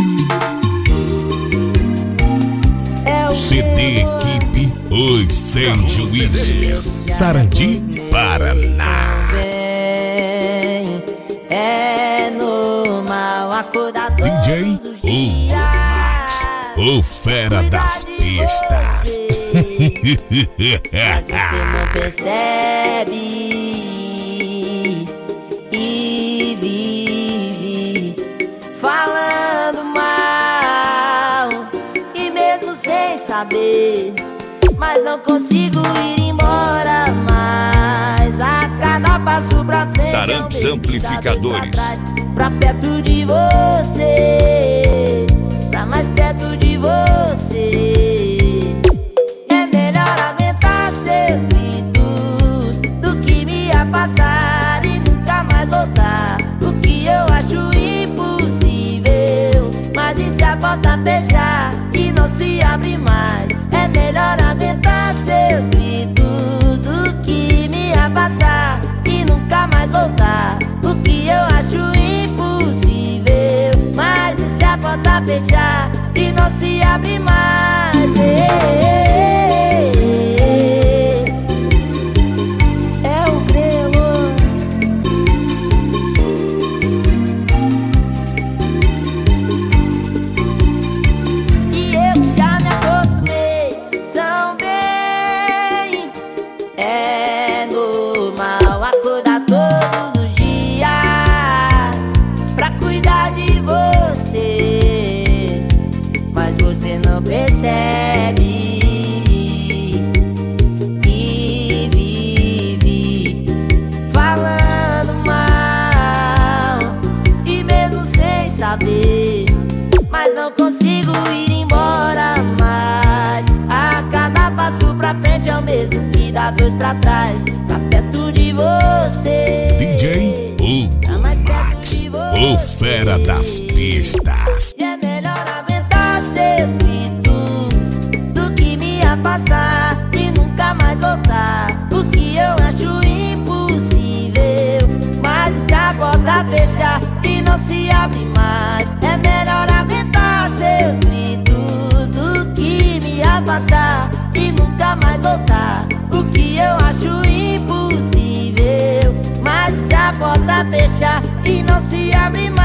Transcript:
CD Equipe Os Sem Juízes, Sarandi, Paraná. É normal acordar DJ Hugo Max, o fera das pistas. Mas você não percebe e vive falando mal, e mesmo sem saber, mas não consigo ir embora mais. A cada passo pra frente Tarantos Amplificadores, pra perto de você, pra mais perto de você. É melhor aguentar seus gritos do que me afastar e nunca mais voltar. O que eu acho impossível, mas e se a porta fechar e não se abre mais? É melhor aguentar seus gritos do que me afastar e nunca mais voltar. O que eu acho impossível, mas e se a porta fechar e não se abre mais? É o grelo. E eu já me acostumei tão bem. É normal acordar todos os dias pra cuidar de você, mas você não percebe e vive falando mal, e mesmo sem saber, mas não consigo ir embora mais. A cada passo pra frente é o mesmo que dá dois pra trás, pra perto de você. DJ Hugo Max, o fera das pistas. E é melhor aguentar seus gritos do que me afastar e nunca mais voltar. O que eu acho impossível, mas se a porta fechar e não se abre mais? É melhor aguentar seus gritos do que me afastar e nunca mais voltar. O que eu acho impossível, mas se a porta fechar e não se abre mais?